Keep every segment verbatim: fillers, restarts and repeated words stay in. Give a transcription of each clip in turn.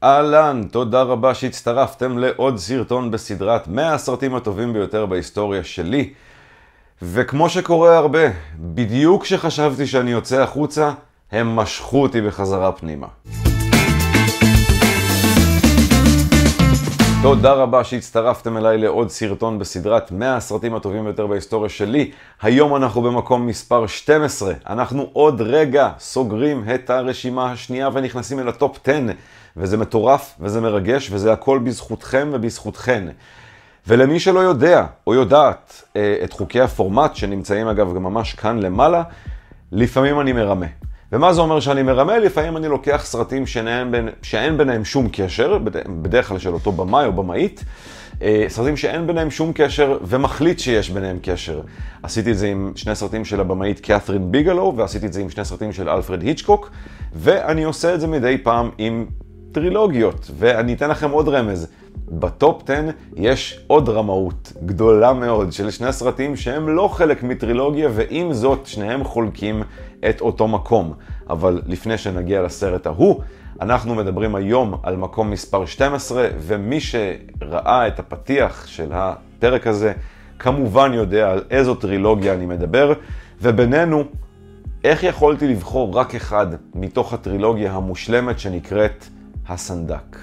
אהלן, תודה רבה שהצטרפתם לעוד סרטון בסדרת מאה הסרטים הטובים ביותר בהיסטוריה שלי. וכמו שקורה הרבה, בדיוק כשחשבתי שאני יוצא החוצה, הם משכו אותי בחזרה פנימה. תודה רבה שהצטרפתם אליי לעוד סרטון בסדרת מאה הסרטים הטובים ביותר בהיסטוריה שלי. היום אנחנו במקום מספר שתים עשרה. אנחנו עוד רגע סוגרים את הרשימה השנייה ונכנסים אל הטופ עשר. וזה מטורף וזה מרגש וזה הכל בזכותכם ובזכותכן. ולמי שלא יודע או יודעת את חוקי הפורמט שנמצאים אגב גם ממש כאן למעלה, לפעמים אני מרמה. ומה זה אומר שאני מרמה? לפעמים אני לוקח סרטים שאין, בין, שאין ביניהם שום קשר, בדרך כלל של אותו במאי או במאית, סרטים שאין ביניהם שום קשר ומחליט שיש ביניהם קשר. עשיתי את זה עם שני סרטים של הבמאית קת'רין ביגלו, ועשיתי את זה עם שני סרטים של אלפרד היצ'קוק, ואני עושה את זה מדי פעם עם טרילוגיות, ואני אתן לכם עוד רמז. בטופ עשר יש עוד רמאות גדולה מאוד של שני סרטים שהם לא חלק מטרילוגיה, ועם זאת שניהם חולקים את אותו מקום. אבל לפני שנגיע לסרט ההוא, אנחנו מדברים היום על מקום מספר שתים עשרה, ומי שראה את הפתיח של הפרק הזה, כמובן יודע על איזו טרילוגיה אני מדבר, ובינינו, איך יכולתי לבחור רק אחד מתוך הטרילוגיה המושלמת שנקראת הסנדק.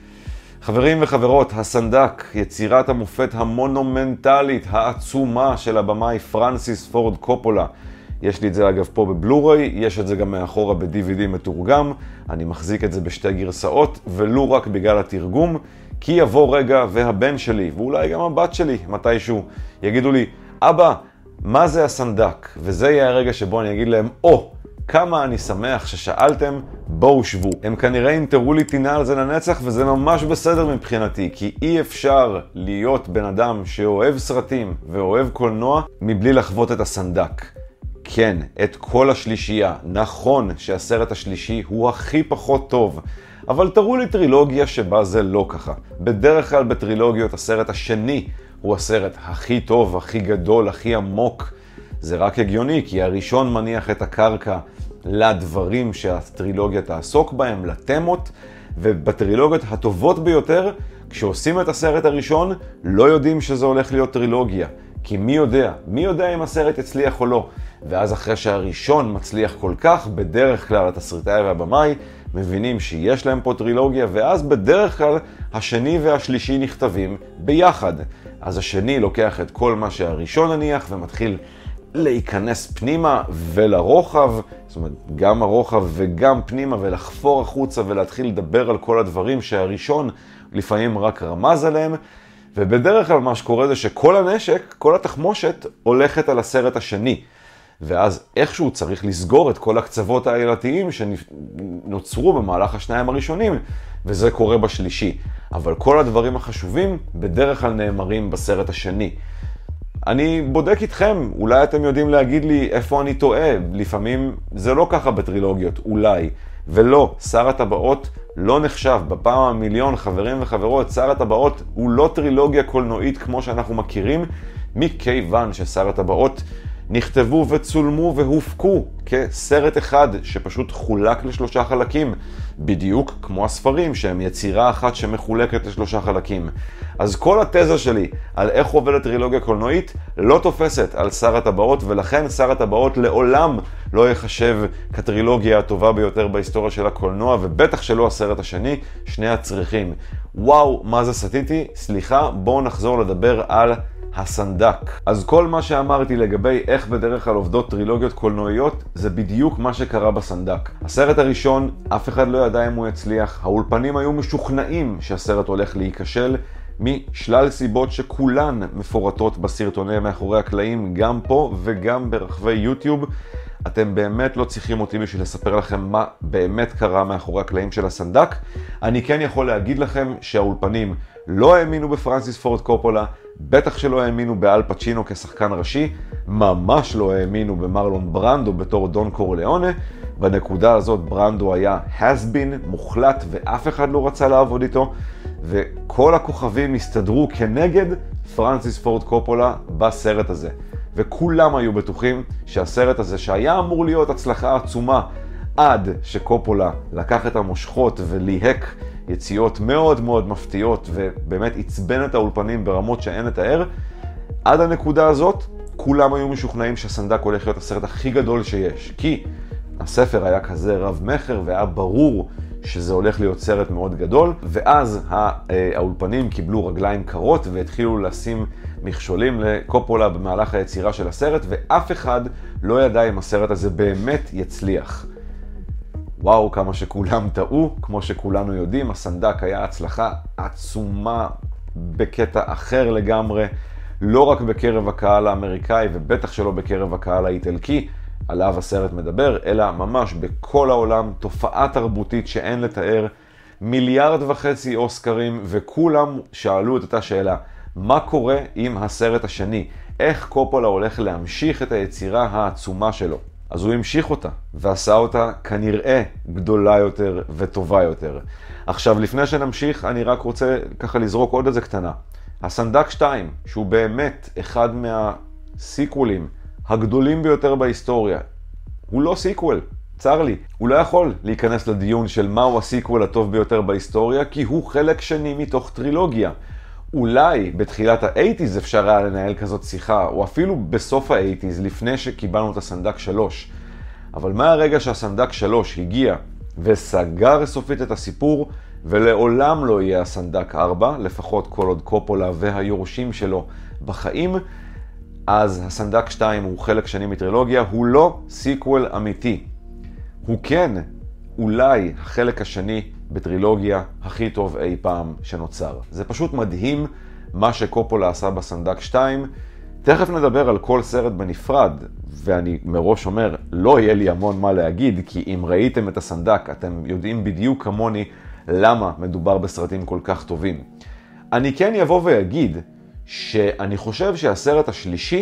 חברים וחברות, הסנדק, יצירת המופת המונומנטלית, העצומה של הבמאי פרנסיס פורד קופולה. יש לי את זה אגב פה בבלוריי, יש את זה גם מאחורה ב-די וי די מתורגם, אני מחזיק את זה בשתי גרסאות, ולא רק בגלל התרגום, כי יבוא רגע והבן שלי, ואולי גם הבת שלי, מתישהו, יגידו לי, אבא, מה זה הסנדק? וזה יהיה הרגע שבו אני אגיד להם, או, כמה אני שמח ששאלתם, בואו שבו. הם כנראה ינטרו לי טינה על זה לנצח, וזה ממש בסדר מבחינתי, כי אי אפשר להיות בן אדם שאוהב סרטים ואוהב קולנוע, מבלי לחוות את הסנדק. כן, את כל השלישייה. נכון שהסרט השלישי הוא הכי פחות טוב, אבל תראו לי טרילוגיה שבה זה לא ככה. בדרך כלל בטרילוגיות הסרט השני הוא הסרט הכי טוב, הכי גדול, הכי עמוק. זה רק הגיוני, כי הראשון מניח את הקרקע לדברים שהטרילוגיה תעסוק בהם, לתמות, ובטרילוגיות הטובות ביותר, כשעושים את הסרט הראשון, לא יודעים שזה הולך להיות טרילוגיה. כי מי יודע? מי יודע אם הסרט יצליח או לא? ואז אחרי שהראשון מצליח כל כך, בדרך כלל התסריטאי והבמאי מבינים שיש להם פה טרילוגיה, ואז בדרך כלל השני והשלישי נכתבים ביחד. אז השני לוקח את כל מה שהראשון נניח ומתחיל להיכנס פנימה ולרוחב, זאת אומרת גם הרוחב וגם פנימה, ולחפור החוצה ולהתחיל לדבר על כל הדברים שהראשון לפעמים רק רמז עליהם. ובדרך כלל מה שקורה זה שכל הנשק, כל התחמושת הולכת על הסרט השני. ואז איכשהו צריך לסגור את כל הקצוות העלילתיים שנוצרו במהלך השניים הראשונים, וזה קורה בשלישי. אבל כל הדברים החשובים בדרך כלל נאמרים בסרט השני. אני בודק איתכם, אולי אתם יודעים להגיד לי איפה אני טועה, לפעמים זה לא ככה בטרילוגיות, אולי. ולא, שר הטבעות לא נחשב. בפעם המיליון, חברים וחברות, שר הטבעות הוא לא טרילוגיה קולנועית כמו שאנחנו מכירים, מכיוון ששר הטבעות נכתבו וצולמו והופקו כסרט אחד שפשוט חולק לשלושה חלקים, בדיוק כמו הספרים שהם יצירה אחת שמחולקת לשלושה חלקים. אז כל התזה שלי על איך עובדת טרילוגיה קולנועית לא תופסת על שר הטבעות, ולכן שר הטבעות לעולם לא יחשב כטרילוגיה הטובה ביותר בהיסטוריה של הקולנוע, ובטח שלא הסרט השני, שני הצריכים. וואו, מה זה סטיתי? סליחה, בואו נחזור לדבר על הסנדק. אז כל מה שאמרתי לגבי איך בדרך כלל עובדות טרילוגיות קולנועיות, זה בדיוק מה שקרה בסנדק. הסרט הראשון, אף אחד לא ידע אם הוא יצליח. האולפנים היו משוכנעים שהסרט הולך להיכשל, משלל סיבות שכולן מפורטות בסרטוני מאחורי הקלעים, גם פה וגם ברחבי יוטיוב. אתם באמת לא צריכים אותי בשביל לספר לכם מה באמת קרה מאחורי הקלעים של הסנדק. אני כן יכול להגיד לכם שהאולפנים לא האמינו בפרנסיס פורד קופולה, בטח שלא האמינו באל פצ'ינו כשחקן ראשי, ממש לא האמינו במרלון ברנדו בתור דון קורליאונה. בנקודה הזאת ברנדו היה has been מוחלט ואף אחד לא רצה לעבוד איתו, וכל הכוכבים הסתדרו כנגד פרנסיס פורד קופולה בסרט הזה. וכולם היו בטוחים שהסרט הזה, שהיה אמור להיות הצלחה עצומה, עד שקופולה לקח את המושכות וליהק יציאות מאוד מאוד מפתיעות, ובאמת עצבן את האולפנים ברמות שאין לתאר. עד הנקודה הזאת, כולם היו משוכנעים שהסנדק הולך להיות הסרט הכי גדול שיש, כי הספר היה כזה רב מחר, והיה ברור שזה הולך להיות סרט מאוד גדול, ואז האולפנים קיבלו רגליים קרות, והתחילו לשים מכשולים לקופולה במהלך היצירה של הסרט, ואף אחד לא ידע אם הסרט הזה באמת יצליח. וואו, כמה שכולם טעו, כמו שכולנו יודעים, הסנדק היה הצלחה עצומה בקטע אחר לגמרי, לא רק בקרב הקהל האמריקאי, ובטח שלא בקרב הקהל האיטלקי, עליו הסרט מדבר, אלא ממש בכל העולם, תופעה תרבותית שאין לתאר, מיליארד וחצי אוסקרים, וכולם שאלו את אותה שאלה, מה קורה עם הסרט השני? איך קופולה הולך להמשיך את היצירה העצומה שלו? אז הוא המשיך אותה, ועשה אותה כנראה גדולה יותר וטובה יותר. עכשיו, לפני שנמשיך, אני רק רוצה ככה לזרוק עוד איזה קטנה. הסנדק שתיים, שהוא באמת אחד מהסיקוולים הגדולים ביותר בהיסטוריה, הוא לא סיקוול, צר לי. הוא לא יכול להיכנס לדיון של מהו הסיקוול הטוב ביותר בהיסטוריה, כי הוא חלק שני מתוך טרילוגיה. אולי בתחילת ה-שמונים אפשר היה לנהל כזאת שיחה, או אפילו בסוף ה-שמונים, לפני שקיבלנו את הסנדק שלוש. אבל מהרגע שהסנדק שלוש הגיע וסגר סופית את הסיפור, ולעולם לא יהיה הסנדק ארבע, לפחות כל עוד קופולה והיורשים שלו בחיים, אז הסנדק שתיים הוא חלק שני מטרילוגיה, הוא לא סיקוול אמיתי. הוא כן, אולי החלק השני בטרילוגיה הכי טוב אי פעם שנוצר. זה פשוט מדהים מה שקופולה עשה בסנדק שתיים. תכף נדבר על כל סרט בנפרד, ואני מראש אומר, לא יהיה לי המון מה להגיד, כי אם ראיתם את הסנדק, אתם יודעים בדיוק כמוני למה מדובר בסרטים כל כך טובים. אני כן יבוא ויגיד שאני חושב שהסרט השלישי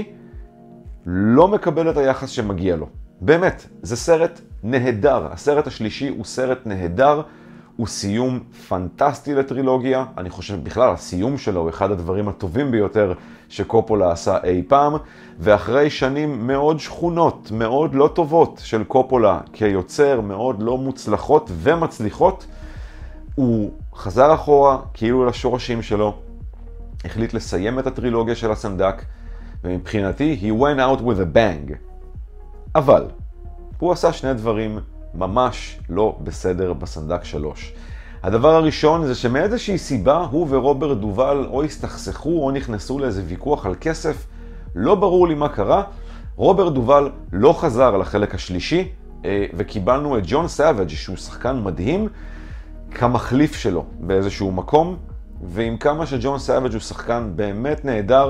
לא מקבל את היחס שמגיע לו. באמת, זה סרט נהדר. הסרט השלישי הוא סרט נהדר, הוא סיום פנטסטי לטרילוגיה. אני חושב בכלל, הסיום שלו הוא אחד הדברים הטובים ביותר שקופולה עשה אי פעם, ואחרי שנים מאוד שכונות, מאוד לא טובות של קופולה כיוצר, מאוד לא מוצלחות ומצליחות, הוא חזר אחורה כאילו לשורשים שלו, החליט לסיים את הטרילוגיה של הסנדק, ומבחינתי, he went out with a bang. אבל, הוא עשה שני דברים ממש לא בסדר בסנדק שלוש. הדבר הראשון זה שמאיזושהי סיבה, הוא ורוברט דובל או הסתכסכו או נכנסו לאיזה ויכוח על כסף, לא ברור לי מה קרה. רוברט דובל לא חזר לחלק השלישי, וקיבלנו את ג'ון סאביג' שהוא שחקן מדהים, כמחליף שלו באיזשהו מקום, ועם כמה שג'ון סאביג' הוא שחקן באמת נהדר,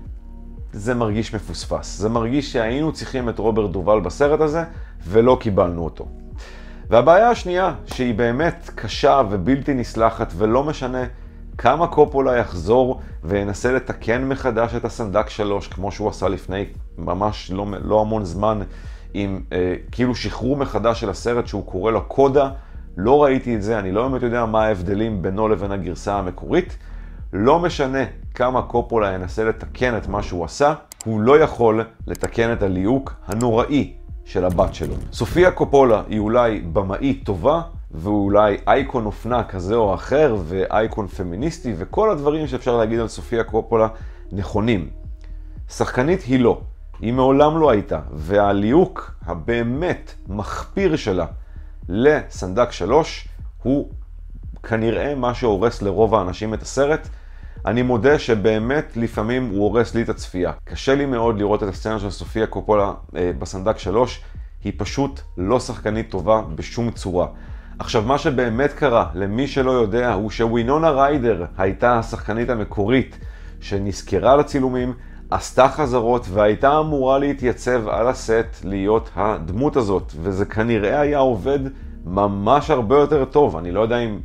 זה מרגיש מפוספס. זה מרגיש שהיינו צריכים את רוברט דובל בסרט הזה, ולא קיבלנו אותו. והבעיה השנייה, שהיא באמת קשה ובלתי נסלחת, ולא משנה כמה קופולה יחזור וינסה לתקן מחדש את הסנדק שלוש, כמו שהוא עשה לפני ממש לא, לא המון זמן, עם אה, כאילו שחרור מחדש של הסרט שהוא קורא לו קודה. לא ראיתי את זה, אני לא באמת יודע מה ההבדלים בינו לבין הגרסה המקורית. לא משנה כמה קופולה ינסה לתקן את מה שהוא עשה, הוא לא יכול לתקן את הליהוק הנוראי של הבת שלו. סופיה קופולה היא אולי במאית טובה, ואולי אייקון אופנה כזה או אחר, ואייקון פמיניסטי, וכל הדברים שאפשר להגיד על סופיה קופולה נכונים. שחקנית היא לא, היא מעולם לא הייתה, והליהוק הבאמת מחפיר שלה לסנדק שלוש הוא כנראה מה שהורס לרוב האנשים את הסרט. אני מודה שבאמת לפעמים הוא הורס לי את הצפייה. קשה לי מאוד לראות את הסצנה של סופיה קופולה אה, בסנדק שלוש, היא פשוט לא שחקנית טובה בשום צורה. עכשיו, מה שבאמת קרה, למי שלא יודע, הוא שווינונה ריידר הייתה השחקנית המקורית שנזכרה לצילומים, עשתה חזרות והייתה אמורה להתייצב על הסט להיות הדמות הזאת, וזה כנראה היה עובד ממש הרבה יותר טוב. אני לא יודע אם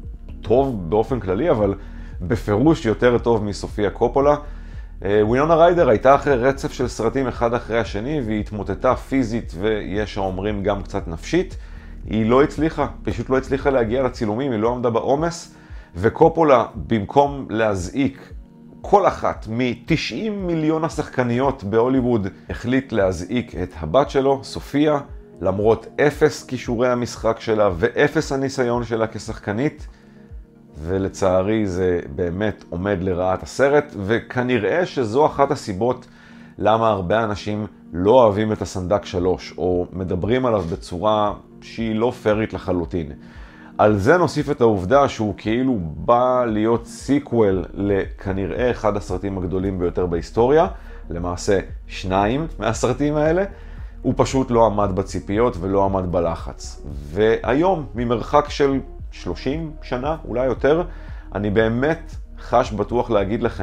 טוב באופן כללי, אבל בפירוש יותר טוב מסופיה קופולה. ווינונה ריידר הייתה אחרי רצף של סרטים אחד אחרי השני, והיא התמוטטה פיזית ויש האומרים גם קצת נפשית. היא לא הצליחה, פשוט לא הצליחה להגיע לצילומים, היא לא עמדה בעומס, וקופולה במקום להזעיק כל אחת מ-תשעים מיליון השחקניות בהוליווד, החליט להזעיק את הבת שלו, סופיה, למרות אפס כישורי המשחק שלה ואפס הניסיון שלה כשחקנית, ולצערי זה באמת עומד לרעת הסרט, וכנראה שזו אחת הסיבות למה הרבה אנשים לא אוהבים את הסנדק שלוש, או מדברים עליו בצורה שהיא לא פרית לחלוטין. על זה נוסיף את העובדה שהוא כאילו בא להיות סיקוול לכנראה אחד הסרטים הגדולים ביותר בהיסטוריה, למעשה שניים מהסרטים האלה, הוא פשוט לא עמד בציפיות ולא עמד בלחץ. והיום, ממרחק של שלושים שנה, אולי יותר, אני באמת חש בטוח להגיד לכם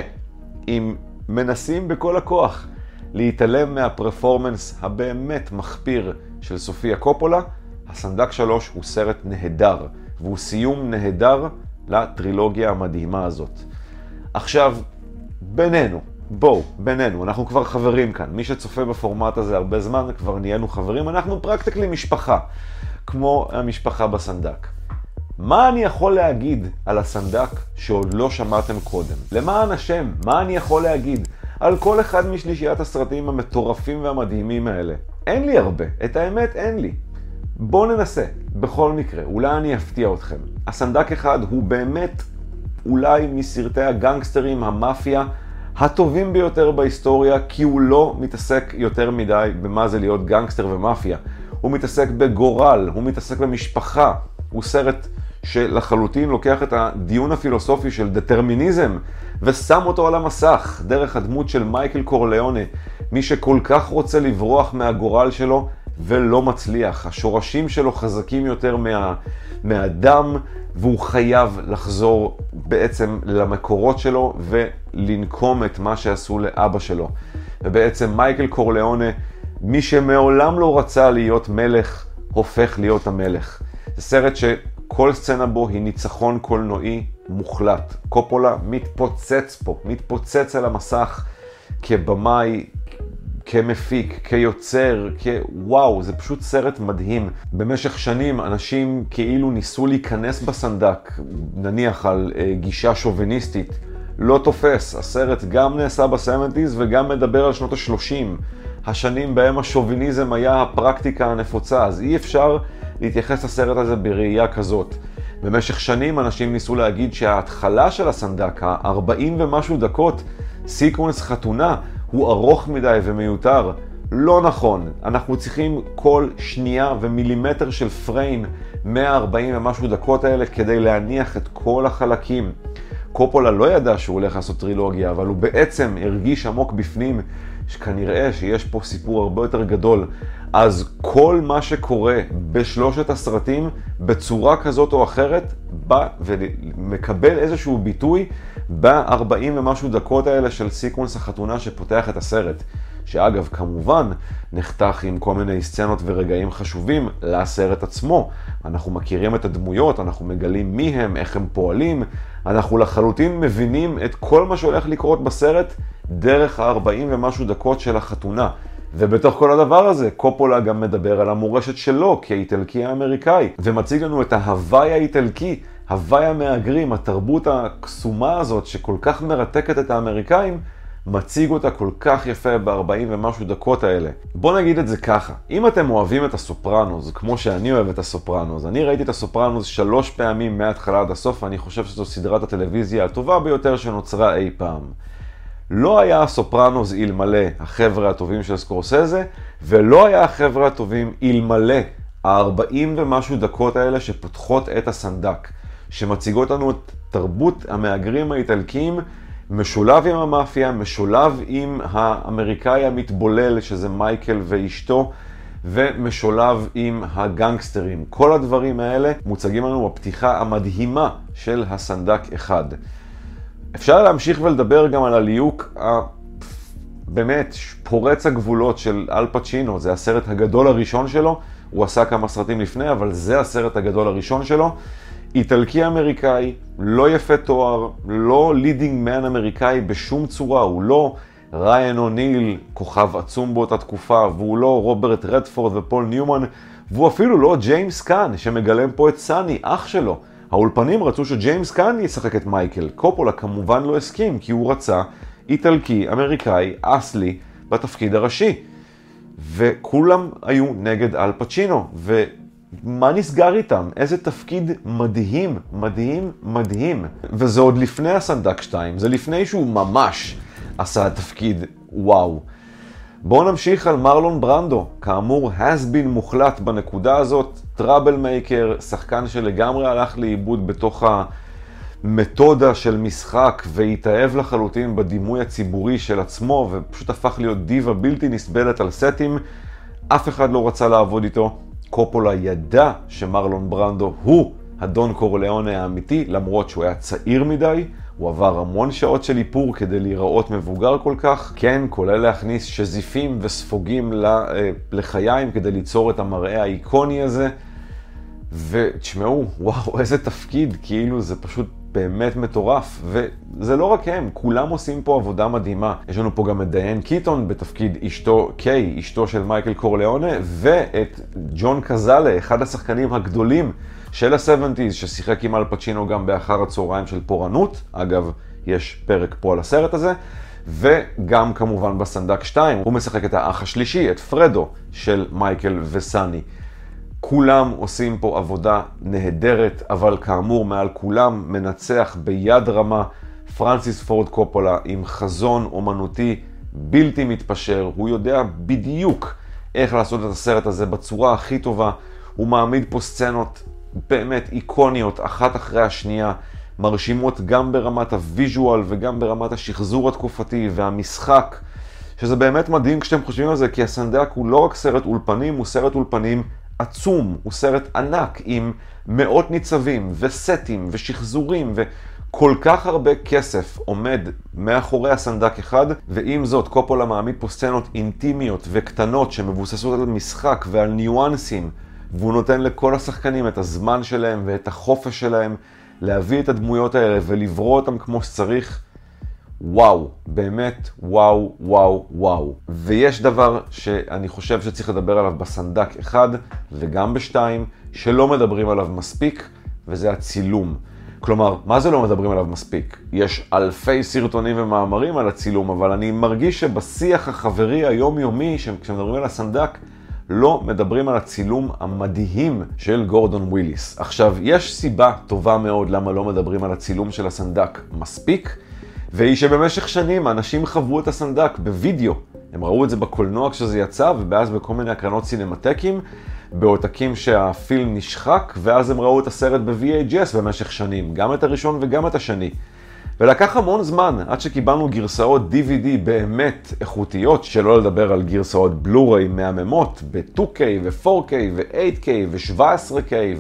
שאם מנסים בכל הכוח להתעלם מהפרפורמנס הבאמת מחפיר של סופיה קופולה, הסנדק שלוש הוא סרט נהדר, והוא סיום נהדר לטרילוגיה המדהימה הזאת. עכשיו, בינינו, בואו, בינינו, אנחנו כבר חברים כאן. מי שצופה בפורמט הזה הרבה זמן, כבר נהיינו חברים, אנחנו פרקטיקלי משפחה, כמו המשפחה בסנדק. מה אני יכול להגיד על הסנדק שעוד לא שמעתם קודם? למען השם, מה אני יכול להגיד על כל אחד משלישיית הסרטים המטורפים והמדהימים האלה? אין לי הרבה, את האמת אין לי. בואו ננסה, בכל מקרה, אולי אני אפתיע אתכם. הסנדק אחד הוא באמת אולי מסרטי הגנגסטרים, המאפיה, הטובים ביותר בהיסטוריה, כי הוא לא מתעסק יותר מדי במה זה להיות גנגסטר ומאפיה. הוא מתעסק בגורל, הוא מתעסק במשפחה. הוא סרט שלחלוטין לוקח את הדיון הפילוסופי של דטרמיניזם ושם אותו על המסך דרך הדמות של מייקל קורליאונה, מי שכל כך רוצה לברוח מהגורל שלו ולא מצליח. השורשים שלו חזקים יותר מה, מהדם, והוא חייב לחזור בעצם למקורות שלו ולנקום את מה שעשו לאבא שלו. ובעצם מייקל קורליאונה, מי שמעולם לא רצה להיות מלך, הופך להיות המלך. זה סרט שכל סצנה בו היא ניצחון קולנועי מוחלט. קופולה מתפוצץ פה, מתפוצץ על המסך כבמאי, כמפיק, כיוצר, כוואו, זה פשוט סרט מדהים. במשך שנים אנשים כאילו ניסו להיכנס בסנדק, נניח על אה, גישה שוביניסטית, לא תופס. הסרט גם נעשה ב-שבעים וגם מדבר על שנות ה-שלושים, השנים בהם השוביניזם היה הפרקטיקה הנפוצה, אז אי אפשר להתייחס לסרט הזה בראייה כזאת. במשך שנים אנשים ניסו להגיד שההתחלה של הסנדק, ה-ארבעים ומשהו דקות, סיקוונס חתונה, הוא ארוך מדי ומיותר. לא נכון. אנחנו צריכים כל שנייה ומילימטר של פריים מאה וארבעים ומשהו דקות האלה כדי להניח את כל החלקים. קופולה לא ידע שהוא הולך לעשות טרילוגיה, אבל הוא בעצם הרגיש עמוק בפנים שכנראה שיש פה סיפור הרבה יותר גדול. אז כל מה שקורה בשלושת הסרטים בצורה כזאת או אחרת בא ומקבל איזשהו ביטוי ב-ארבעים ומשהו דקות האלה של סיקוונס החתונה שפותח את הסרט. שאגב, כמובן, נחתך עם כל מיני סצנות ורגעים חשובים לסרט עצמו. אנחנו מכירים את הדמויות, אנחנו מגלים מי הם, איך הם פועלים. אנחנו לחלוטין מבינים את כל מה שהולך לקרות בסרט דרך ה-ארבעים ומשהו דקות של החתונה. ובתוך כל הדבר הזה, קופולה גם מדבר על המורשת שלו כאיטלקי האמריקאי, ומציג לנו את ההוואי האיטלקי, הוואי המהגרים, התרבות הקסומה הזאת שכל כך מרתקת את האמריקאים, מציג אותה כל כך יפה ב-ארבעים ומשהו דקות האלה. בוא נגיד את זה ככה, אם אתם אוהבים את הסופרנוס, כמו שאני אוהב את הסופרנוס, אני ראיתי את הסופרנוס שלוש פעמים מההתחלה עד הסוף, ואני חושב שזו סדרת הטלוויזיה הטובה ביותר שנוצרה אי פעם. לא היה הסופרנוס אלמלא החבר'ה הטובים של סקורסזה, ולא היה החבר'ה הטובים אלמלא ה-ארבעים ומשהו דקות האלה שפותחות את הסנדק, שמציגות לנו את תרבות המהגרים האיטלקיים, משולב עם המאפיה, משולב עם האמריקאי המתבולל שזה מייקל ואשתו, ומשולב עם הגנגסטרים. כל הדברים האלה מוצגים לנו בפתיחה המדהימה של הסנדק אחד. אפשר להמשיך ולדבר גם על הליהוק באמת פורץ הגבולות של אל פצ'ינו. זה הסרט הגדול הראשון שלו, הוא עשה כמה סרטים לפני, אבל זה הסרט הגדול הראשון שלו. איטלקי אמריקאי, לא יפה תואר, לא לידינג מן אמריקאי בשום צורה, הוא לא ריין אוניל, כוכב עצום באותה תקופה, והוא לא רוברט רדפורד ופול ניומן, והוא אפילו לא ג'יימס קאן שמגלם פה את סני, אח שלו. האולפנים רצו שג'יימס קאן ישחק את מייקל. קופולה כמובן לא הסכים, כי הוא רצה איטלקי אמריקאי אסלי בתפקיד הראשי. וכולם היו נגד אל פצ'ינו, ו... מה נסגר איתם? איזה תפקיד מדהים, מדהים, מדהים. וזה עוד לפני הסנדק שתיים, זה לפני שהוא ממש עשה תפקיד וואו. בואו נמשיך על מרלון ברנדו, כאמור has been מוחלט בנקודה הזאת, טראבל מייקר, שחקן שלגמרי הלך לאיבוד בתוך המתודה של משחק והתאהב לחלוטין בדימוי הציבורי של עצמו ופשוט הפך להיות דיבה בלתי נסבלת על סטים, אף אחד לא רצה לעבוד איתו. קופולה ידע שמרלון ברנדו הוא הדון קורליאונה האמיתי, למרות שהוא היה צעיר מדי, הוא עבר המון שעות של איפור כדי להיראות מבוגר כל כך, כן, כולל להכניס שזיפים וספוגים לחיים כדי ליצור את המראה האיקוני הזה, ותשמעו, וואו, איזה תפקיד, כאילו זה פשוט באמת מטורף, וזה לא רק הם, כולם עושים פה עבודה מדהימה. יש לנו פה גם את דיין קיטון בתפקיד אשתו קיי, אשתו של מייקל קורליאונה, ואת ג'ון קזלה, אחד השחקנים הגדולים של ה-שבעים, ששיחק עם אל פצ'ינו גם באחר הצהריים של פורענות. אגב, יש פרק פה על הסרט הזה. וגם כמובן בסנדק שתיים, הוא משחק את האח השלישי, את פרדו של מייקל וסני. כולם עושים פה עבודה נהדרת, אבל כאמור מעל כולם מנצח ביד רמה פרנסיס פורד קופולה עם חזון אומנותי בלתי מתפשר. הוא יודע בדיוק איך לעשות את הסרט הזה בצורה הכי טובה. הוא מעמיד פה סצנות באמת איקוניות, אחת אחרי השנייה, מרשימות גם ברמת הוויז'ואל וגם ברמת השחזור התקופתי והמשחק, שזה באמת מדהים כשאתם חושבים על זה, כי הסנדק הוא לא רק סרט אולפנים, הוא סרט אולפנים עצום, הוא סרט ענק עם מאות ניצבים וסטים ושחזורים וכל כך הרבה כסף עומד מאחורי הסנדק אחד, ועם זאת קופולה מעמיד פה סצנות אינטימיות וקטנות שמבוססות על משחק ועל ניואנסים, והוא נותן לכל השחקנים את הזמן שלהם ואת החופש שלהם להביא את הדמויות האלה ולברוא אותם כמו שצריך. וואו, באמת וואו, וואו, וואו. ויש דבר שאני חושב שצריך לדבר עליו בסנדק אחד וגם בשתיים, שלא מדברים עליו מספיק, וזה הצילום. כלומר, מה זה לא מדברים עליו מספיק? יש אלפי סרטונים ומאמרים על הצילום, אבל אני מרגיש שבשיח החברי היומיומי, כשמדברים על הסנדק, לא מדברים על הצילום המדהים של גורדון וויליס. עכשיו, יש סיבה טובה מאוד למה לא מדברים על הצילום של הסנדק מספיק, והיא שבמשך שנים אנשים חוו את הסנדק בווידאו. הם ראו את זה בקולנוע כשזה יצא, ובאז בכל מיני הקרנות סינמטקים, בעותקים שהפילם נשחק, ואז הם ראו את הסרט ב-וי איי ג'י אס במשך שנים, גם את הראשון וגם את השני. ולקח המון זמן עד שקיבלנו גרסאות די וי די באמת איכותיות, שלא לדבר על גרסאות בלו-ריי מהממות ב-טו קיי ו-פור קיי ו-אייט קיי ו-שבע עשרה קיי,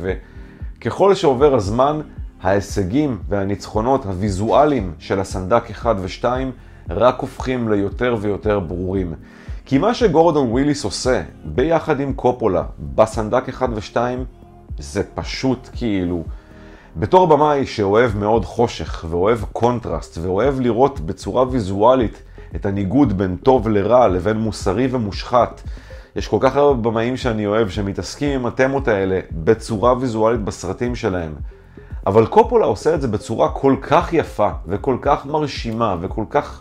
וככל שעובר הזמן, ההישגים והניצחונות הוויזואליים של הסנדק אחד ו-שתיים רק הופכים ליותר ויותר ברורים. כי מה שגורדון וויליס עושה ביחד עם קופולה בסנדק אחד ו-שתיים זה פשוט כאילו... בתור במאי שאוהב מאוד חושך ואוהב קונטרסט ואוהב לראות בצורה ויזואלית את הניגוד בין טוב לרע לבין מוסרי ומושחת, יש כל כך הרבה במאים שאני אוהב שמתעסקים עם התמות האלה בצורה ויזואלית בסרטים שלהם. אבל קופולה עושה את זה בצורה כל כך יפה וכל כך מרשימה וכל כך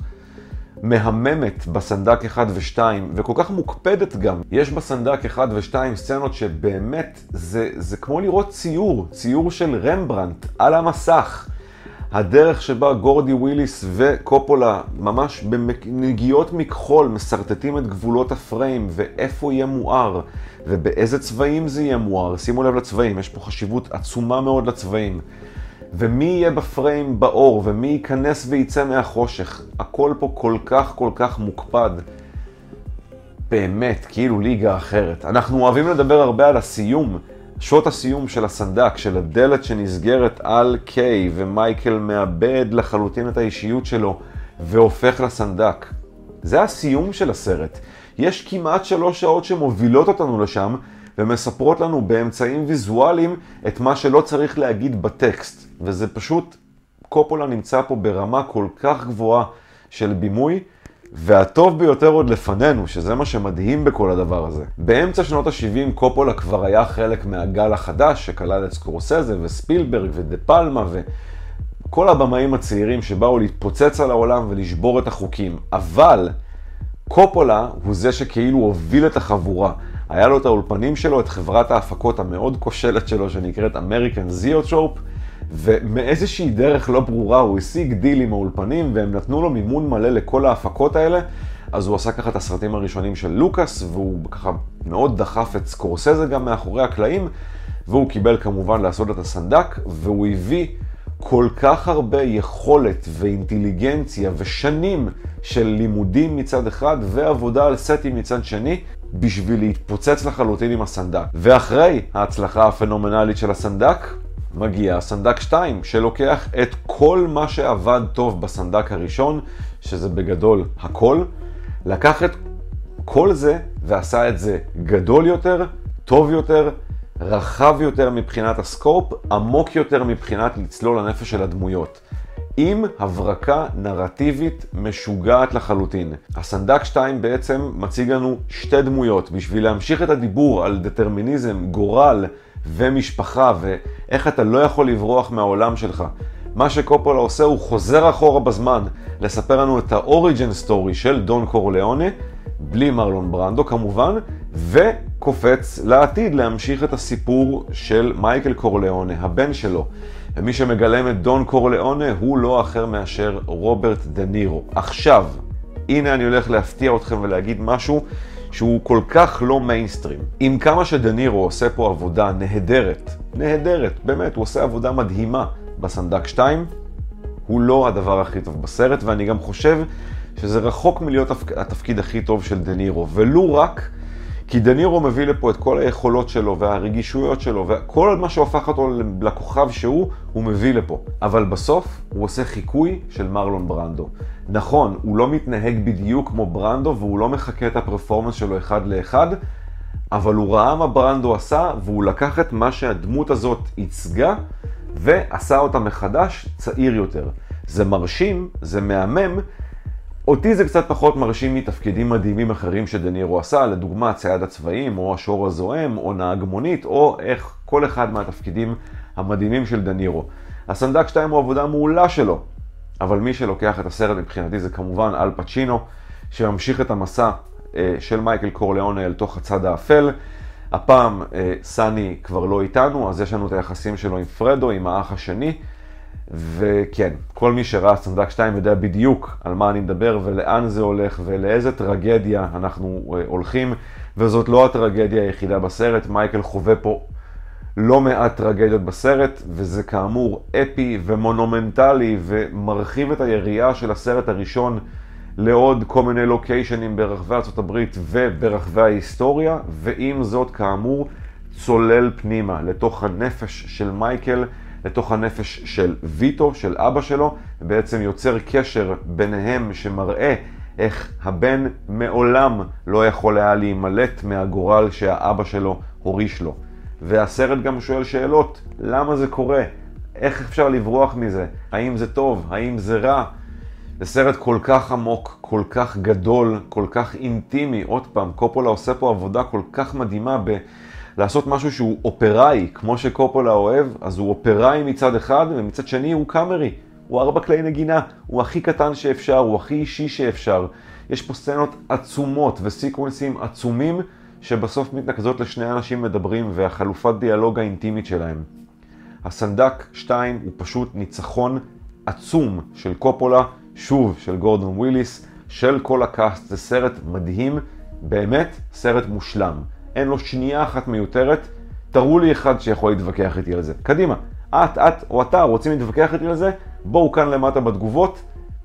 מהממת בסנדק אחד ו-שתיים, וכל כך מוקפדת גם. יש בסנדק אחד ו-שתיים סצנות שבאמת זה, זה כמו לראות ציור, ציור של רמברנט על המסך. הדרך שבה גורדי וויליס וקופולה ממש בנגיעות מכחול מסרטטים את גבולות הפריים ואיפה יהיה מואר ובאיזה צבעים זה יהיה מואר. שימו לב לצבעים, יש פה חשיבות עצומה מאוד לצבעים. ומי יהיה בפריים באור, ומי ייכנס וייצא מהחושך. הכל פה כל כך כל כך מוקפד. באמת, כאילו ליגה אחרת. אנחנו אוהבים לדבר הרבה על הסיום, שוט הסיום של הסנדק, של הדלת שנסגרת על קיי, ומייקל מאבד לחלוטין את האישיות שלו, והופך לסנדק. זה הסיום של הסרט. יש כמעט שלוש שעות שמובילות אותנו לשם, ומספרות לנו באמצעים ויזואליים את מה שלא צריך להגיד בטקסט. וזה פשוט, קופולה נמצא פה ברמה כל כך גבוהה של בימוי, והטוב ביותר עוד לפנינו, שזה מה שמדהים בכל הדבר הזה. באמצע שנות ה-שבעים קופולה כבר היה חלק מהגל החדש, שכלל את סקורסזה וספילברג ודה פלמה וכל הבמאים הצעירים שבאו להתפוצץ על העולם ולשבור את החוקים. אבל קופולה הוא זה שכאילו הוביל את החבורה. היה לו את האולפנים שלו, את חברת ההפקות המאוד כושלת שלו, שנקראת American Zoetrope, ומאיזושהי דרך לא ברורה הוא השיג דיל עם האולפנים, והם נתנו לו מימון מלא לכל ההפקות האלה, אז הוא עשה ככה את הסרטים הראשונים של לוקאס, והוא ככה מאוד דחף את סקורסזה גם מאחורי הקלעים, והוא קיבל כמובן לעשות את הסנדק, והוא הביא כל כך הרבה יכולת ואינטליגנציה ושנים של לימודים מצד אחד, ועבודה על סטים מצד שני, בשביל להתפוצץ לחלוטין עם הסנדק. ואחרי ההצלחה הפנומנלית של הסנדק, מגיע הסנדק שתיים, שלוקח את כל מה שעבד טוב בסנדק הראשון, שזה בגדול הכל, לקח את כל זה ועשה את זה גדול יותר, טוב יותר, רחב יותר מבחינת הסקופ, עמוק יותר מבחינת לצלול לנפש של הדמויות. עם הברקה נרטיבית משוגעת לחלוטין. הסנדק שתיים בעצם מציג לנו שתי דמויות, בשביל להמשיך את הדיבור על דטרמיניזם, גורל ומשפחה, ואיך אתה לא יכול לברוח מהעולם שלך. מה שקופולה עושה, הוא חוזר אחורה בזמן, לספר לנו את האוריג'ן סטורי של דון קורליאונה, בלי מרלון ברנדו כמובן, וקופץ לעתיד להמשיך את הסיפור של מייקל קורליאונה, הבן שלו. ומי שמגלם את דון קורליאונה הוא לא אחר מאשר רוברט דה נירו. עכשיו, הנה אני הולך להפתיע אתכם ולהגיד משהו שהוא כל כך לא מיינסטרים. עם כמה שדה נירו עושה פה עבודה נהדרת, נהדרת, באמת, הוא עושה עבודה מדהימה בסנדק שתיים, הוא לא הדבר הכי טוב בסרט, ואני גם חושב שזה רחוק מלהיות התפקיד הכי טוב של דה נירו, ולו רק כי דה נירו מביא לפה את כל היכולות שלו והרגישויות שלו, וכל מה שהופך אותו לכוכב שהוא, הוא מביא לפה. אבל בסוף הוא עושה חיקוי של מרלון ברנדו. נכון, הוא לא מתנהג בדיוק כמו ברנדו, והוא לא מחכה את הפרפורמנס שלו אחד לאחד, אבל הוא ראה מה ברנדו עשה, והוא לקח את מה שהדמות הזאת ייצגה, ועשה אותה מחדש צעיר יותר. זה מרשים, זה מהמם, אותי זה קצת פחות מרשים מתפקידים מדהימים אחרים שדה נירו עשה, לדוגמה צייד הצבעים, או השור הזוהם, או נהג מונית, או איך כל אחד מהתפקידים המדהימים של דה נירו. הסנדק שתיים הוא עבודה מעולה שלו, אבל מי שלוקח את הסרט מבחינתי זה כמובן אל פצ'ינו, שממשיך את המסע אה, של מייקל קורליאונה אל תוך הצד האפל. הפעם אה, סני כבר לא איתנו, אז יש לנו את היחסים שלו עם פרדו, עם האח השני, וכן, כל מי שראה סנדק שתיים יודע בדיוק על מה אני מדבר ולאן זה הולך ולאיזה טרגדיה אנחנו הולכים, וזאת לא הטרגדיה היחידה בסרט. מייקל חווה פה לא מעט טרגדיות בסרט, וזה כאמור אפי ומונומנטלי ומרחיב את היריעה של הסרט הראשון לעוד כל מיני לוקיישנים ברחבי ארצות הברית וברחבי ההיסטוריה, ועם זאת כאמור צולל פנימה לתוך הנפש של מייקל, לתוך הנפש של ויטו, של אבא שלו, ובעצם יוצר קשר ביניהם שמראה איך הבן מעולם לא יכול היה להימלט מהגורל שהאבא שלו הוריש לו. והסרט גם שואל שאלות, למה זה קורה? איך אפשר לברוח מזה? האם זה טוב? האם זה רע? זה סרט כל כך עמוק, כל כך גדול, כל כך אינטימי. עוד פעם, קופולה עושה פה עבודה כל כך מדהימה ב... לעשות משהו שהוא אופראי, כמו שקופולה אוהב, אז הוא אופראי מצד אחד, ומצד שני הוא קאמרי. הוא ארבע כלי נגינה, הוא הכי קטן שאפשר, הוא הכי אישי שאפשר. יש פה סצנות עצומות וסיקוונסים עצומים, שבסוף מתנקזות לשני אנשים מדברים, והחלופת דיאלוג האינטימית שלהם. הסנדק שתיים הוא פשוט ניצחון עצום של קופולה, שוב של גורדון וויליס, של כל הקאסט. זה סרט מדהים, באמת סרט מושלם. אין לו שנייה אחת מיותרת. תראו לי אחד שיכול להתווכח איתי על זה. קדימה, את, את או אתה רוצים להתווכח איתי על זה? בואו כאן למטה בתגובות.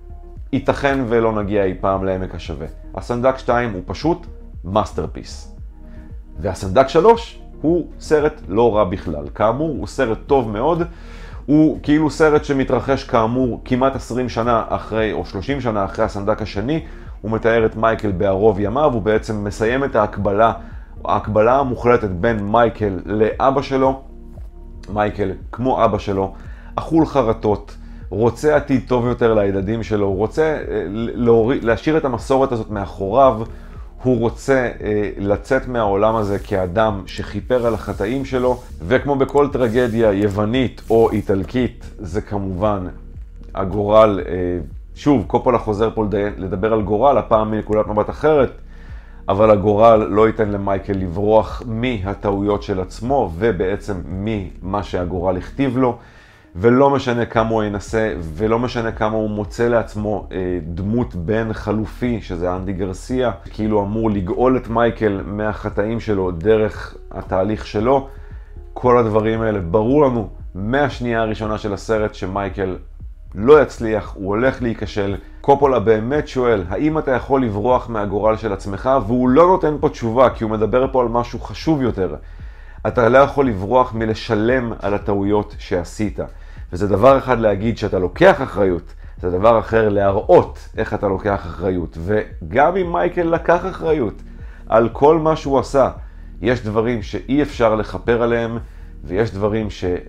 ייתכן ולא נגיע אי פעם לעמק השווה. הסנדק שתיים הוא פשוט מאסטרפיס. והסנדק שלוש הוא סרט לא רע בכלל. כאמור, הוא סרט טוב מאוד. הוא כאילו סרט שמתרחש כאמור כמעט עשרים שנה אחרי, או שלושים שנה אחרי הסנדק השני. הוא מתאר את מייקל בערוב ימיו, הוא בעצם מסיים את ההקבלה, ההקבלה המוחלטת בין מייקל לאבא שלו. מייקל, כמו אבא שלו, אכול חרטות, רוצה עתיד טוב יותר לילדים שלו, רוצה להוריד, להשאיר את המסורת הזאת מאחוריו, הוא רוצה אה, לצאת מהעולם הזה כאדם שחיפר על החטאים שלו, וכמו בכל טרגדיה יוונית או איטלקית, זה כמובן הגורל, אה, שוב, קופולה חוזר פה לדבר על גורל, הפעם מנקודת מבט אחרת, אבל הגורל לא ייתן למייקל לברוח מהטעויות של עצמו, ובעצם ממה שהגורל הכתיב לו, ולא משנה כמה הוא ינסה, ולא משנה כמה הוא מוצא לעצמו אה, דמות בן חלופי, שזה אנדי גרסיה, כאילו אמור לגאול את מייקל מהחטאים שלו דרך התהליך שלו. כל הדברים האלה ברור לנו מהשנייה הראשונה של הסרט שמייקל לא יצליח, הוא הולך להיכשל. קופולה באמת שואל, האם אתה יכול לברוח מהגורל של עצמך? והוא לא נותן פה תשובה, כי הוא מדבר פה על משהו חשוב יותר. אתה לא יכול לברוח מלשלם על הטעויות שעשית. וזה דבר אחד להגיד שאתה לוקח אחריות, זה דבר אחר להראות איך אתה לוקח אחריות. וגם אם מייקל לקח אחריות על כל מה שהוא עשה, יש דברים שאי אפשר לחפר עליהם, ויש דברים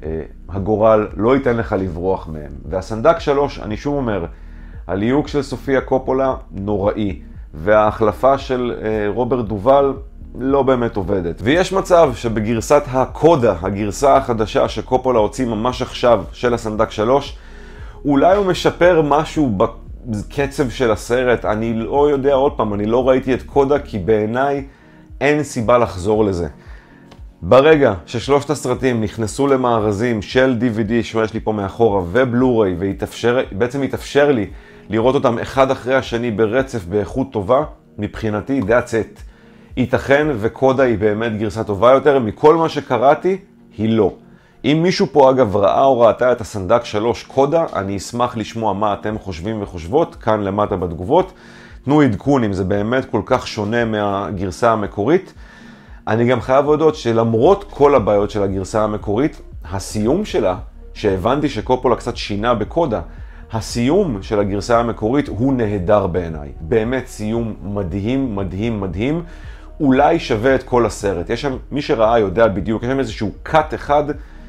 שהגורל לא ייתן לך לברוח מהם. והסנדק שלוש, אני שוב אומר, הליהוק של סופיה קופולה נוראי, וההחלפה של רוברט דובל לא באמת עובדת. ויש מצב שבגרסת הקודה, הגרסה החדשה שקופולה הוציא ממש עכשיו של הסנדק שלוש, אולי הוא משפר משהו בקצב של הסרט. אני לא יודע, עוד פעם, אני לא ראיתי את קודה, כי בעיניי אין סיבה לחזור לזה. ברגע ששלושת הסרטים נכנסו למארזים של די וי די שיש לי פה מאחורה ובלוריי, ובעצם יתאפשר לי לראות אותם אחד אחרי השני ברצף באיכות טובה, מבחינתי that's it. ייתכן וקודה היא באמת גרסה טובה יותר, מכל מה שקראתי היא לא. אם מישהו פה אגב ראה או ראתה את הסנדק שלוש קודה, אני אשמח לשמוע מה אתם חושבים וחושבות כאן למטה בתגובות. תנו עדכון אם זה באמת כל כך שונה מהגרסה המקורית. אני גם חייב להודות שלמרות כל הבעיות של הגרסה המקורית, הסיום שלה, שהבנתי שקופולה קצת שינה בקודה, הסיום של הגרסה המקורית הוא נהדר בעיניי. באמת סיום מדהים, מדהים, מדהים. אולי שווה את כל הסרט. יש שם, מי שראה יודע בדיוק, יש שם איזשהו קאט אחד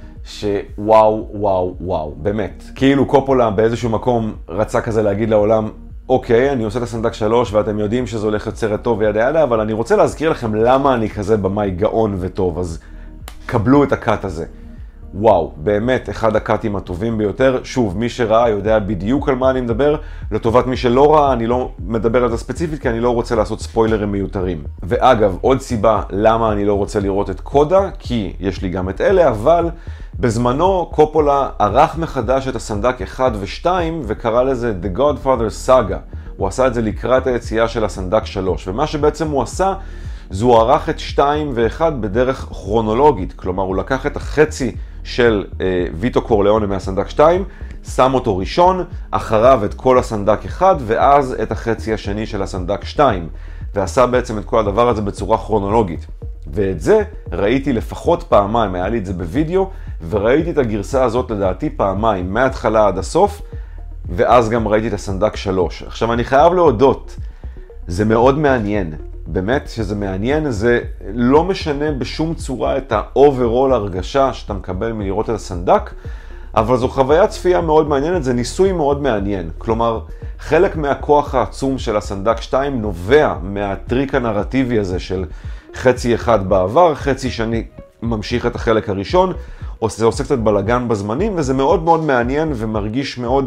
שוואו, וואו, וואו, באמת. כאילו קופולה באיזשהו מקום רצה כזה להגיד לעולם, אוקיי, אני עושה את הסנדק שלוש ואתם יודעים שזה הולך להיות סרט טוב וידה ידה, אבל אני רוצה להזכיר לכם למה אני כזה במאי גאון וטוב, אז קבלו את הקאט הזה. וואו, באמת אחד הקאטים הטובים ביותר. שוב, מי שראה יודע בדיוק על מה אני מדבר. לטובת מי שלא ראה, אני לא מדבר על זה ספציפית, כי אני לא רוצה לעשות ספוילרים מיותרים. ואגב, עוד סיבה למה אני לא רוצה לראות את קודה, כי יש לי גם את אלה, אבל בזמנו קופולה ערך מחדש את הסנדק אחד ושתיים, וקרא לזה The Godfather Saga. הוא עשה את זה לקראת היציאה של הסנדק שלוש, ומה שבעצם הוא עשה, זה הוא ערך את שתיים ואחד בדרך כרונולוגית. כלומר, הוא לקח את החצי של אה, ויטו קורליאונה מהסנדק שתיים, שם אותו ראשון, אחריו את כל הסנדק אחד, ואז את החצי השני של הסנדק שתיים. ועשה בעצם את כל הדבר הזה בצורה כרונולוגית. ואת זה ראיתי לפחות פעמיים, היה לי את זה בווידאו, וראיתי את הגרסה הזאת לדעתי פעמיים, מההתחלה עד הסוף, ואז גם ראיתי את הסנדק שלוש. עכשיו אני חייב להודות, זה מאוד מעניין. באמת שזה מעניין, זה לא משנה בשום צורה את האוברול הרגשה שאתה מקבל מלראות את הסנדק, אבל זו חוויה צפייה מאוד מעניינת, זה ניסוי מאוד מעניין. כלומר, חלק מהכוח העצום של הסנדק שתיים נובע מהטריק הנרטיבי הזה של חצי אחד בעבר, חצי שני ממשיך את החלק הראשון, או זה עושה קצת בלגן בזמנים, וזה מאוד מאוד מעניין ומרגיש מאוד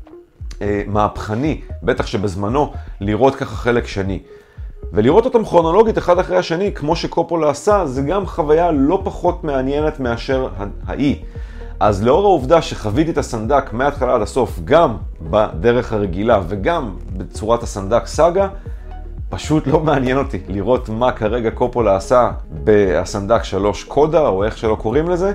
אה, מהפכני, בטח שבזמנו לראות ככה חלק שני. ולראות אותם כרונולוגית אחד אחרי השני, כמו שקופולה עשה, זה גם חוויה לא פחות מעניינת מאשר האי. אז לאור העובדה שחוויתי את הסנדק מההתחלה עד הסוף, גם בדרך הרגילה וגם בצורת הסנדק סאגה, פשוט לא מעניין אותי לראות מה כרגע קופולה עשה בסנדק שלוש קודה, או איך שלא קוראים לזה.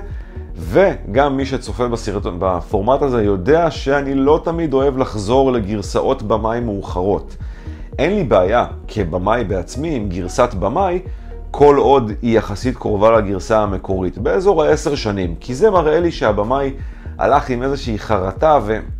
וגם מי שצופה בסרטון, בפורמט הזה יודע שאני לא תמיד אוהב לחזור לגרסאות במאי מאוחרות. אין לי בעיה כבמאי בעצמי עם גרסת במאי, כל עוד היא יחסית קרובה לגרסה המקורית, באזור העשר שנים, כי זה מראה לי שהבמאי הלך עם איזושהי חרטה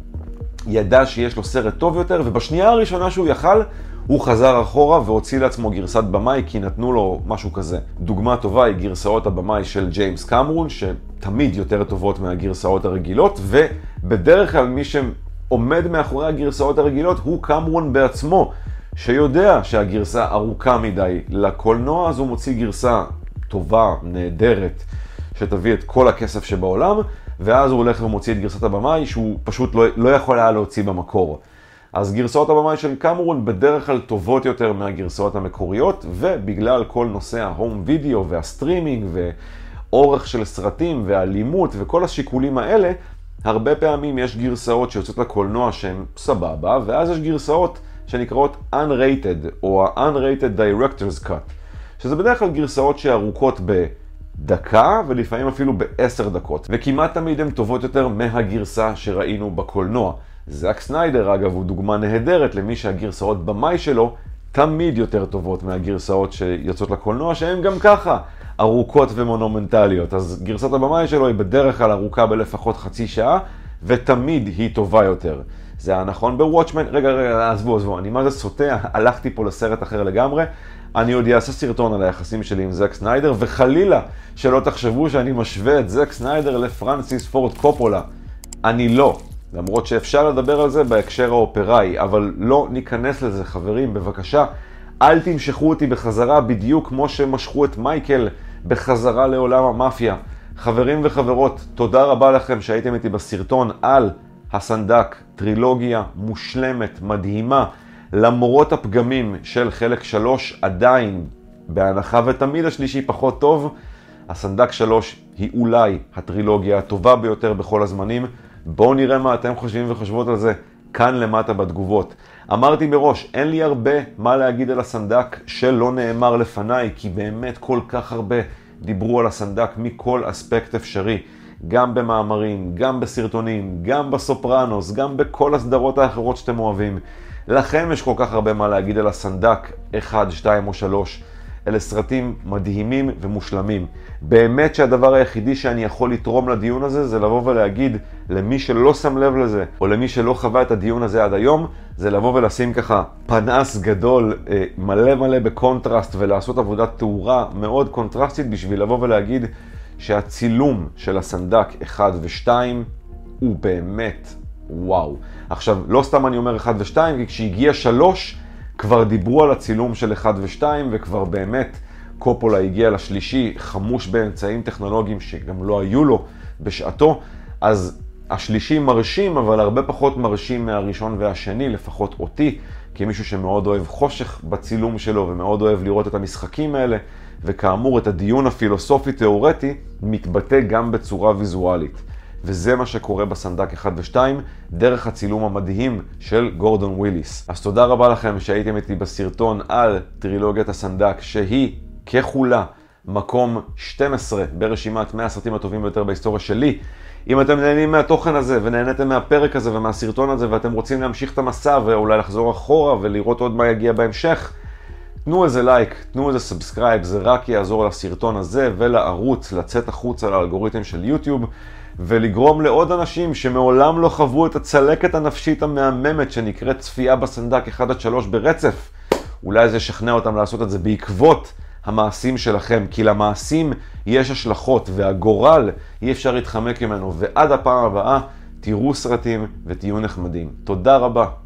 וידע שיש לו סרט טוב יותר, ובשנייה הראשונה שהוא יכל, הוא חזר אחורה והוציא לעצמו גרסת במאי, כי נתנו לו משהו כזה. דוגמה טובה היא גרסאות הבמאי של ג'יימס קמרון, שתמיד יותר טובות מהגרסאות הרגילות, ובדרך כלל מי שעומד מאחורי הגרסאות הרגילות הוא קמרון בעצמו, שיודע שהגרסה ארוכה מדי לקולנוע, אז הוא מוציא גרסה טובה, נהדרת, שתביא את כל הכסף שבעולם, ואז הוא הולך ומוציא את גרסת הבמאי, שהוא פשוט לא, לא יכול היה להוציא במקור. אז גרסאות הבמאי של קמרון בדרך כלל טובות יותר מהגרסאות המקוריות, ובגלל כל נושא ההום וידאו והסטרימינג ואורך של סרטים והאלימות וכל השיקולים האלה, הרבה פעמים יש גרסאות שיוצאות לקולנוע שהן סבבה, ואז יש גרסאות שנקראות Unrated או ה-Unrated Director's Cut, שזה בדרך כלל גרסאות שארוכות בדקה ולפעמים אפילו בעשר דקות, וכמעט תמיד הן טובות יותר מהגרסה שראינו בקולנוע. זאק סניידר אגב הוא דוגמה נהדרת למי שהגרסאות במאי שלו תמיד יותר טובות מהגרסאות שיוצאות לקולנוע, שהן גם ככה ארוכות ומונומנטליות. אז גרסת הבמאי שלו היא בדרך כלל ארוכה בלפחות חצי שעה, ותמיד היא טובה יותר. זה היה נכון בוואטשמן. רגע, רגע, עזבו, עזבו, אני מה זה סוטה, הלכתי פה לסרט אחר לגמרי. אני עוד אעשה סרטון על היחסים שלי עם זאק סניידר, וחלילה שלא תחשבו שאני משווה את זאק סניידר לפרנסיס פורד קופולה. אני לא. למרות שאפשר לדבר על זה בהקשר האופראי, אבל לא ניכנס לזה, חברים, בבקשה. אל תמשכו אותי בחזרה בדיוק כמו שמשכו את מייקל בחזרה לעולם המאפיה. חברים וחברות, תודה רבה לכם שהייתם איתי בסרטון על הסנדק, טרילוגיה מושלמת, מדהימה. למרות הפגמים של חלק שלוש, עדיין, בהנחה ותמיד השלישי פחות טוב, הסנדק שלוש היא אולי הטרילוגיה הטובה ביותר בכל הזמנים. בואו נראה מה אתם חושבים וחושבות על זה כאן למטה בתגובות. אמרתי מראש, אין לי הרבה מה להגיד על הסנדק שלא נאמר לפניי, כי באמת כל כך הרבה דיברו על הסנדק מכל אספקט אפשרי. גם במאמרים, גם בסרטונים, גם בסופרנוס, גם בכל הסדרות האחרות שאתם אוהבים. לכם יש כל כך הרבה מה להגיד על הסנדק אחד, שתיים או שלוש. אלה סרטים מדהימים ומושלמים. באמת שהדבר היחידי שאני יכול לתרום לדיון הזה זה לבוא ולהגיד למי שלא שם לב לזה, או למי שלא חווה את הדיון הזה עד היום, זה לבוא ולשים ככה פנס גדול מלא מלא בקונטרסט ולעשות עבודת תאורה מאוד קונטרסטית בשביל לבוא ולהגיד שהצילום של הסנדק אחד ושתיים הוא באמת וואו. עכשיו, לא סתם אני אומר אחד ושתיים, כי כשהגיע שלוש כבר דיברו על הצילום של אחד ושתיים, וכבר באמת קופולה הגיע לשלישי חמוש באמצעים טכנולוגיים שגם לא היו לו בשעתו. אז השלישי מרשים, אבל הרבה פחות מרשים מהראשון והשני, לפחות אותי, כמישהו שמאוד אוהב חושך בצילום שלו ומאוד אוהב לראות את המשחקים האלה, וכאמור את הדיון הפילוסופי-תיאורטי מתבטא גם בצורה ויזואלית. וזה מה שקורה בסנדק אחד ושתיים, דרך הצילום המדהים של גורדון וויליס. אז תודה רבה לכם שהייתם איתי בסרטון על טרילוגיית הסנדק, שהיא ככולה מקום שתים עשרה ברשימת מאה הסרטים הטובים ביותר בהיסטוריה שלי. אם אתם נהנים מהתוכן הזה ונהניתם מהפרק הזה ומהסרטון הזה ואתם רוצים להמשיך את המסע ואולי לחזור אחורה ולראות עוד מה יגיע בהמשך, תנו איזה לייק, תנו איזה סאבסקרייב, זה רק יעזור לסרטון הזה ולערוץ לצאת החוצה לאלגוריתם של יוטיוב, ולגרום לעוד אנשים שמעולם לא חוו את הצלקת הנפשית המהממת שנקראת צפייה בסנדק אחד עד שלוש ברצף. אולי זה ישכנע אותם לעשות את זה בעקבות המעשים שלכם, כי למעשים יש השלכות והגורל אי אפשר להתחמק ממנו. ועד הפעם הבאה תראו סרטים ותהיו נחמדים. תודה רבה.